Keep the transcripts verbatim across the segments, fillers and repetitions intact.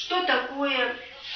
Что такое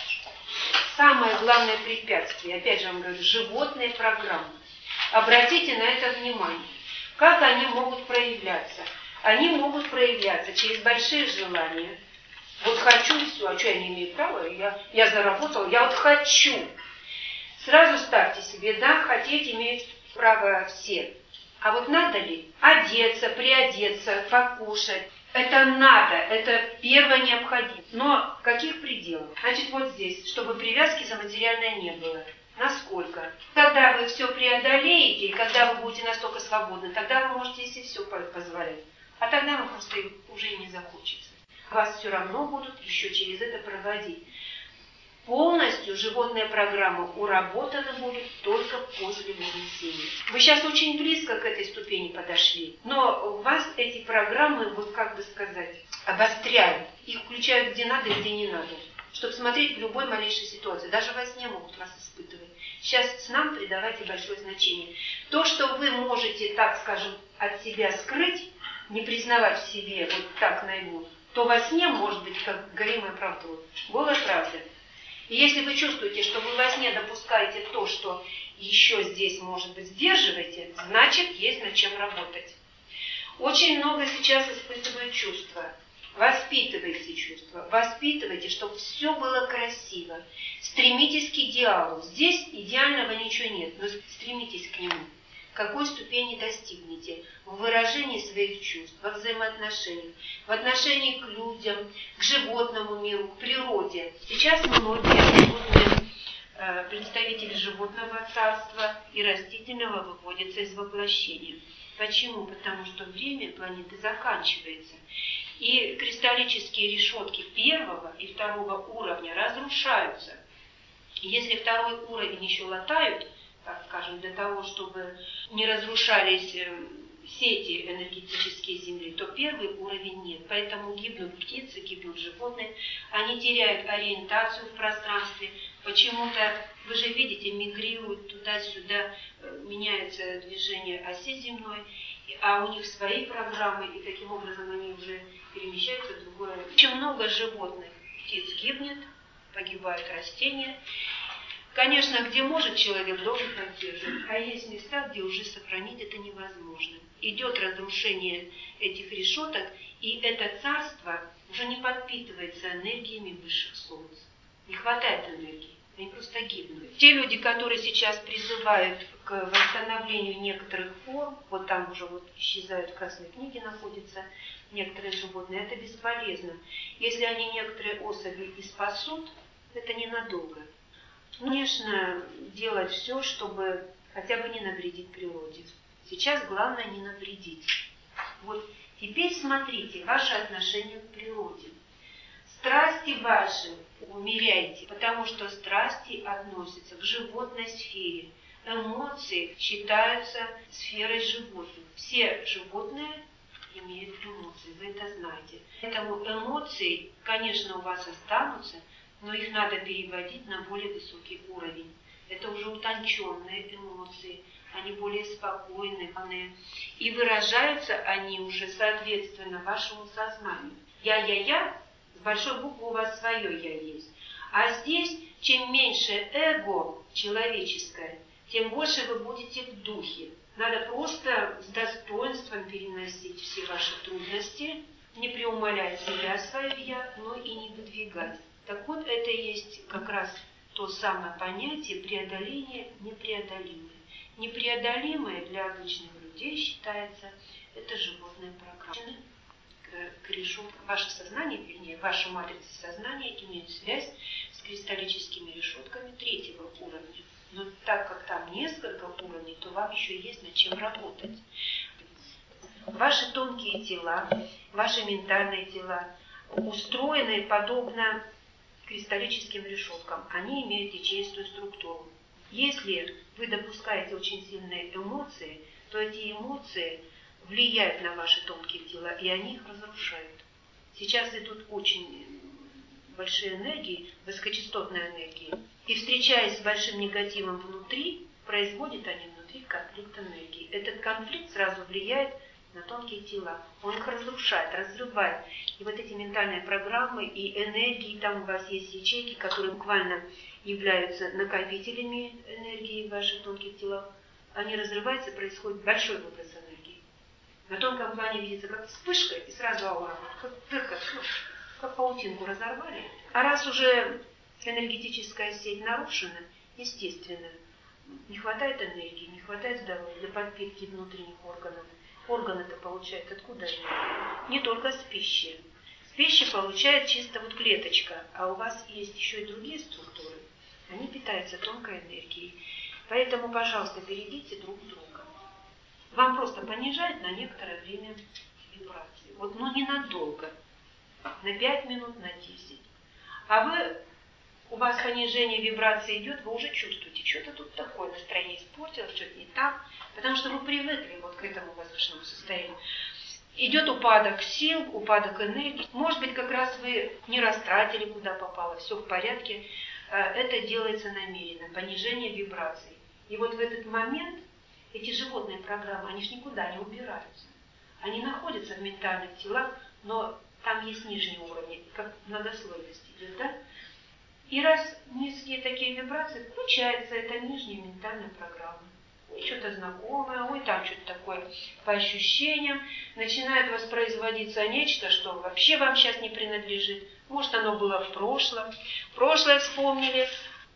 самое главное препятствие? Опять же, я вам говорю, животные программы. Обратите на это внимание. Как они могут проявляться? Они могут проявляться через большие желания. Вот хочу и все, а что я не имею права? Я, я заработал, я вот хочу. Сразу ставьте себе, да, хотеть имеют право все. А вот надо ли одеться, приодеться, покушать? Это надо, это первое необходимость. Но в каких пределах? Значит, вот здесь, чтобы привязки за материальное не было. Насколько? Когда вы все преодолеете, и когда вы будете настолько свободны, тогда вы можете себе все позволять. А тогда вам просто уже и не захочется. Вас все равно будут еще через это проводить. Полностью животная программа уработана будет только после вознесения. Вы сейчас очень близко к этой ступени подошли, но у вас эти программы, вот как бы сказать, обостряют. Их включают где надо и где не надо, чтобы смотреть в любой малейшей ситуации. Даже во сне могут вас испытывать. Сейчас снам придавайте большое значение. То, что вы можете, так скажем, от себя скрыть, не признавать в себе вот так наяву, то во сне может быть как горимая правда, голая правда. И если вы чувствуете, что вы во сне допускаете то, что еще здесь, может быть, сдерживаете, значит, есть над чем работать. Очень много сейчас испытывают чувства. Воспитывайте чувства, воспитывайте, чтобы все было красиво. Стремитесь к идеалу. Здесь идеального ничего нет, но стремитесь к нему. Какой ступени достигнете в выражении своих чувств, во взаимоотношениях, в отношении к людям, к животному миру, к природе. Сейчас многие животные, э, представители животного царства и растительного выводятся из воплощения. Почему? Потому что время планеты заканчивается. И кристаллические решетки первого и второго уровня разрушаются. Если второй уровень еще латают, так скажем, для того, чтобы не разрушались сети энергетические Земли, то первый уровень нет. Поэтому гибнут птицы, гибнут животные, они теряют ориентацию в пространстве. Почему-то, вы же видите, мигрируют туда-сюда, меняется движение оси земной, а у них свои программы, и таким образом они уже перемещаются в другое. Очень много животных, птиц гибнет, погибают растения. Конечно, где может человек, должен поддерживать, а есть места, где уже сохранить это невозможно. Идет разрушение этих решеток, и это царство уже не подпитывается энергиями высших солнц. Не хватает энергии, они просто гибнут. Те люди, которые сейчас призывают к восстановлению некоторых форм, вот там уже вот исчезают в Красной книге, находятся некоторые животные, это бесполезно. Если они некоторые особи и спасут, это ненадолго. Конечно, делать все, чтобы хотя бы не навредить природе. Сейчас главное не навредить. Вот теперь смотрите, ваши отношения к природе. Страсти ваши умеряйте, потому что страсти относятся к животной сфере. Эмоции считаются сферой животных. Все животные имеют эмоции, вы это знаете. Поэтому эмоции, конечно, у вас останутся, но их надо переводить на более высокий уровень. Это уже утонченные эмоции, они более спокойные, и выражаются они уже соответственно вашему сознанию. Я-я-я, с большой буквы у вас свое «я» есть. А здесь, чем меньше эго человеческое, тем больше вы будете в духе. Надо просто с достоинством переносить все ваши трудности, не преумолять себя, свое «я», но и не выдвигать. Так вот, это и есть как раз то самое понятие преодоления непреодолимое. Непреодолимое для обычных людей считается это животная программа. К, к решеткам. Ваше сознание, вернее, ваша матрица сознания имеет связь с кристаллическими решетками третьего уровня. Но так как там несколько уровней, то вам еще есть над чем работать. Ваши тонкие тела, ваши ментальные тела устроены подобно кристаллическим решеткам. Они имеют ячеистую структуру. Если вы допускаете очень сильные эмоции, то эти эмоции влияют на ваши тонкие тела, и они их разрушают. Сейчас идут очень большие энергии, высокочастотные энергии, и встречаясь с большим негативом внутри, производят они внутри конфликт энергии. Этот конфликт сразу влияет на тонкие тела. Он их разрушает, разрывает. И вот эти ментальные программы и энергии, там у вас есть ячейки, которые буквально являются накопителями энергии в ваших тонких телах. Они разрываются, происходит большой выброс энергии. На тонком плане видится как вспышка и сразу аура, как дырка, как паутинку разорвали. А раз уже энергетическая сеть нарушена, естественно, не хватает энергии, не хватает здоровья для подпитки внутренних органов. Органы-то получают откуда они? Не только с пищи. С пищи получает чисто вот клеточка, а у вас есть еще и другие структуры. Они питаются тонкой энергией. Поэтому, пожалуйста, берегите друг друга. Вам просто понижает на некоторое время вибрации. Вот, но ненадолго. На пять минут, на десять. А вы, у вас понижение вибрации идет, вы уже чувствуете, что-то тут такое, настроение испортилось, что-то не так. Потому что вы привыкли вот к этому воздушному состоянию. Идет упадок сил, упадок энергии. Может быть, как раз вы не растратили, куда попало, все в порядке. Это делается намеренно, понижение вибраций. И вот в этот момент эти животные программы, они ж никуда не убираются. Они находятся в ментальных телах, но там есть нижние уровни, как многослойность идет, да? И раз низкие такие вибрации, включается эта нижняя ментальная программа. Ой, что-то знакомое, ой, там что-то такое по ощущениям. Начинает воспроизводиться нечто, что вообще вам сейчас не принадлежит. Может, оно было в прошлом. Прошлое вспомнили.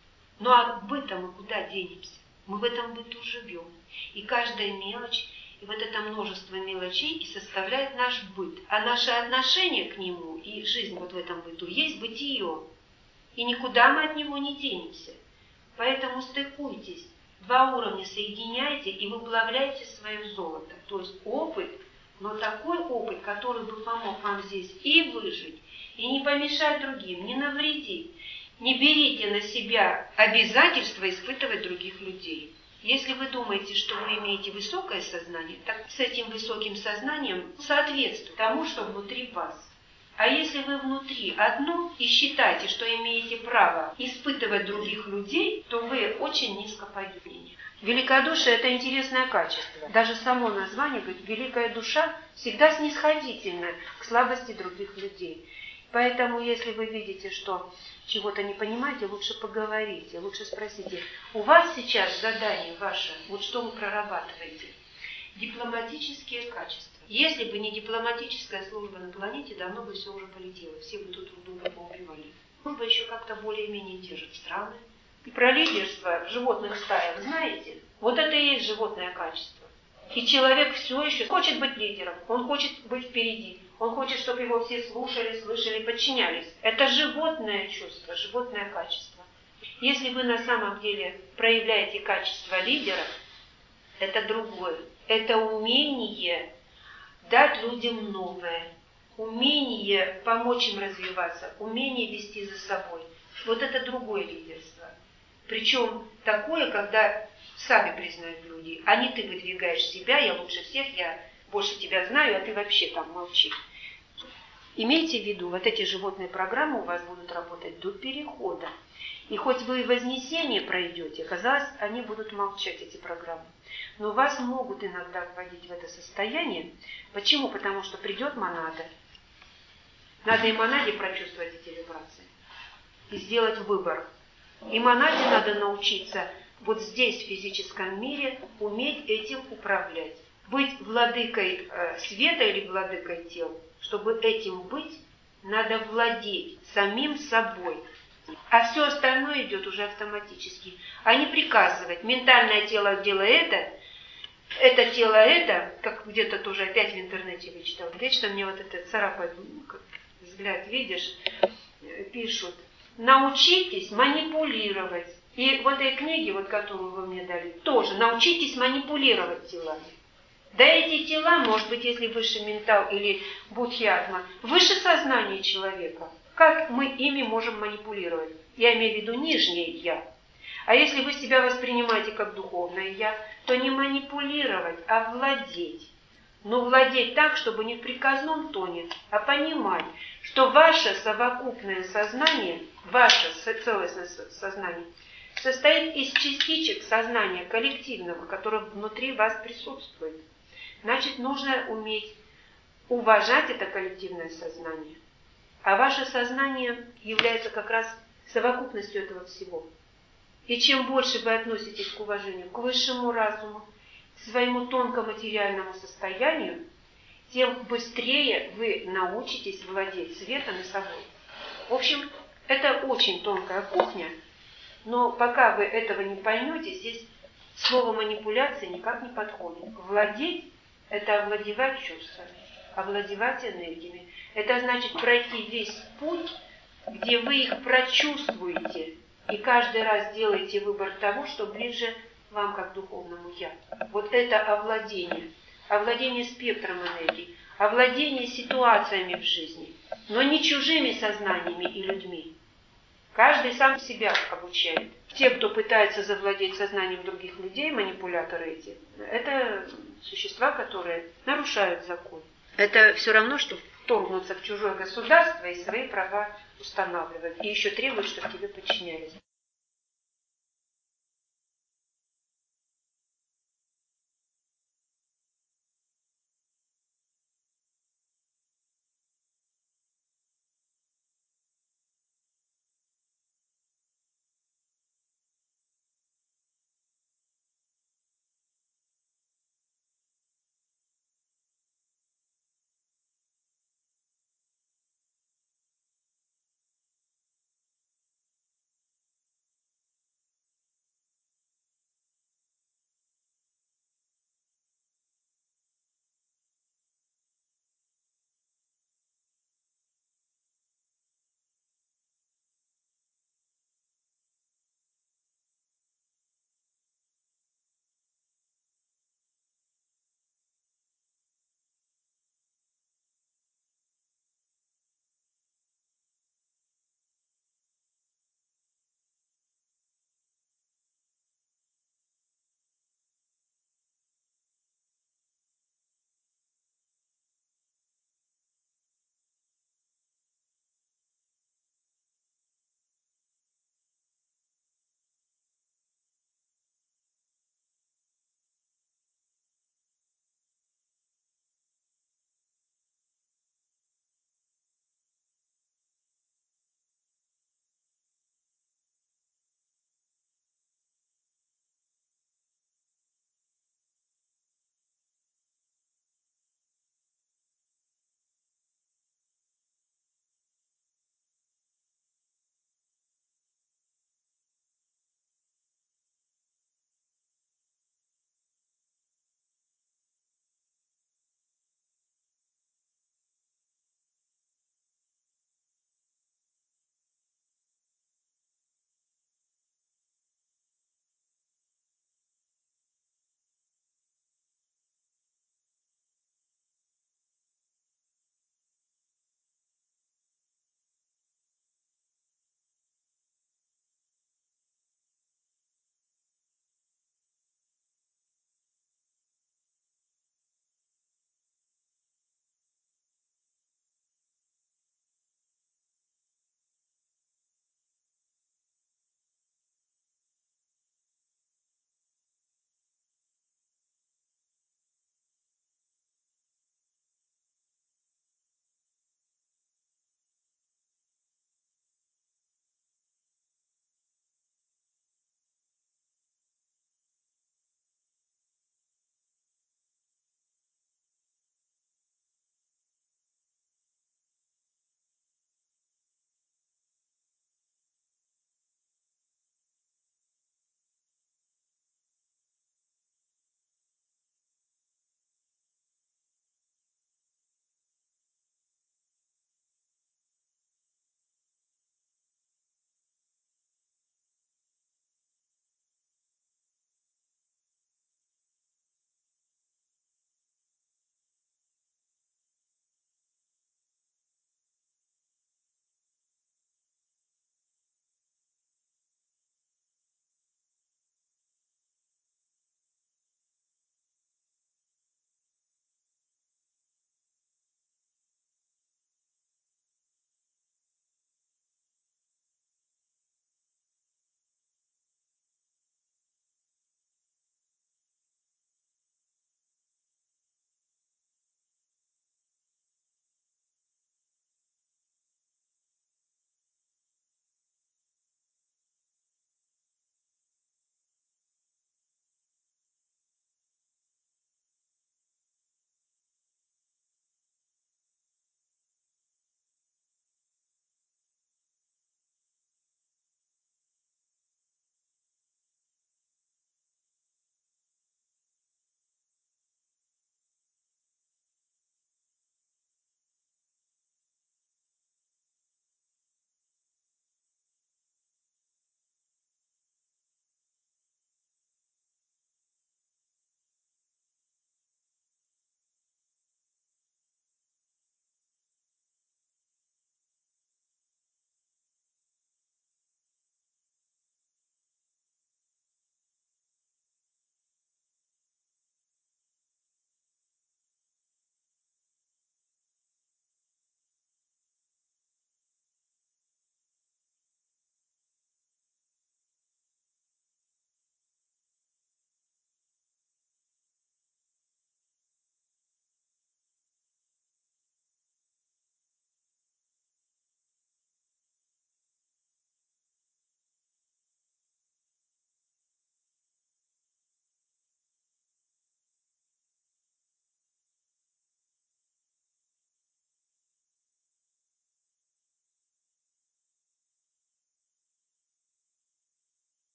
Ну а быта мы куда денемся? Мы в этом быту живем. И каждая мелочь, и вот это множество мелочей и составляет наш быт. А наше отношение к нему и жизнь вот в этом быту есть бытие. И никуда мы от него не денемся. Поэтому стыкуйтесь. Два уровня соединяйте и выплавляйте свое золото. То есть опыт, но такой опыт, который бы помог вам здесь и выжить, и не помешать другим, не навредить. Не берите на себя обязательства испытывать других людей. Если вы думаете, что вы имеете высокое сознание, так с этим высоким сознанием соответствует тому, что внутри вас. А если вы внутри одно и считаете, что имеете право испытывать других людей, то вы очень низко пойдете. Великодушие – это интересное качество. Даже само название говорит, великая душа всегда снисходительна к слабости других людей. Поэтому, если вы видите, что чего-то не понимаете, лучше поговорите, лучше спросите. У вас сейчас задание ваше, вот что вы прорабатываете? Дипломатические качества. Если бы не дипломатическая служба на планете, давно бы все уже полетело, все бы тут друг друга поубивали. Служба еще как-то более-менее держит страны. И про лидерство в животных стаях, знаете, вот это и есть животное качество. И человек все еще хочет быть лидером, он хочет быть впереди, он хочет, чтобы его все слушали, слышали, подчинялись. Это животное чувство, животное качество. Если вы на самом деле проявляете качество лидера, это другое. Это умение дать людям новое, умение помочь им развиваться, умение вести за собой. Вот это другое лидерство. Причем такое, когда сами признают люди, а не ты выдвигаешь себя, я лучше всех, я больше тебя знаю, а ты вообще там молчи. Имейте в виду, вот эти животные программы у вас будут работать до перехода. И хоть вы вознесение пройдете, казалось, они будут молчать, эти программы. Но вас могут иногда вводить в это состояние. Почему? Потому что придет монада. Надо и монаде прочувствовать эти вибрации. И сделать выбор. И монаде надо научиться вот здесь, в физическом мире, уметь этим управлять. Быть владыкой э, света или владыкой тел, чтобы этим быть, надо владеть самим собой. А все остальное идет уже автоматически. А не приказывать. Ментальное тело делай это, это тело это, как где-то тоже опять в интернете вычитал. Вечно мне вот это царапает, как взгляд, видишь, пишут. Научитесь манипулировать. И в этой книге, вот, которую вы мне дали, тоже научитесь манипулировать телами. Да эти тела, может быть, если выше ментал или будхи-атма, выше сознания человека. Как мы ими можем манипулировать? Я имею в виду нижнее «я». А если вы себя воспринимаете как духовное «я», то не манипулировать, а владеть. Но владеть так, чтобы не в приказном тоне, а понимать, что ваше совокупное сознание, ваше целостное сознание, состоит из частичек сознания коллективного, которое внутри вас присутствует. Значит, нужно уметь уважать это коллективное сознание. А ваше сознание является как раз совокупностью этого всего. И чем больше вы относитесь к уважению, к высшему разуму, к своему тонкоматериальному состоянию, тем быстрее вы научитесь владеть светом и собой. В общем, это очень тонкая кухня, но пока вы этого не поймете, здесь слово манипуляция никак не подходит. Владеть – это овладевать чувствами, овладевать энергиями. Это значит пройти весь путь, где вы их прочувствуете, и каждый раз делаете выбор того, что ближе вам как духовному я. Вот это овладение. Овладение спектром энергии, овладение ситуациями в жизни, но не чужими сознаниями и людьми. Каждый сам себя обучает. Те, кто пытается завладеть сознанием других людей, манипуляторы эти, это существа, которые нарушают закон. Это все равно, что вторгнуться в чужое государство и свои права устанавливать. И еще требуют, чтобы тебе подчинялись.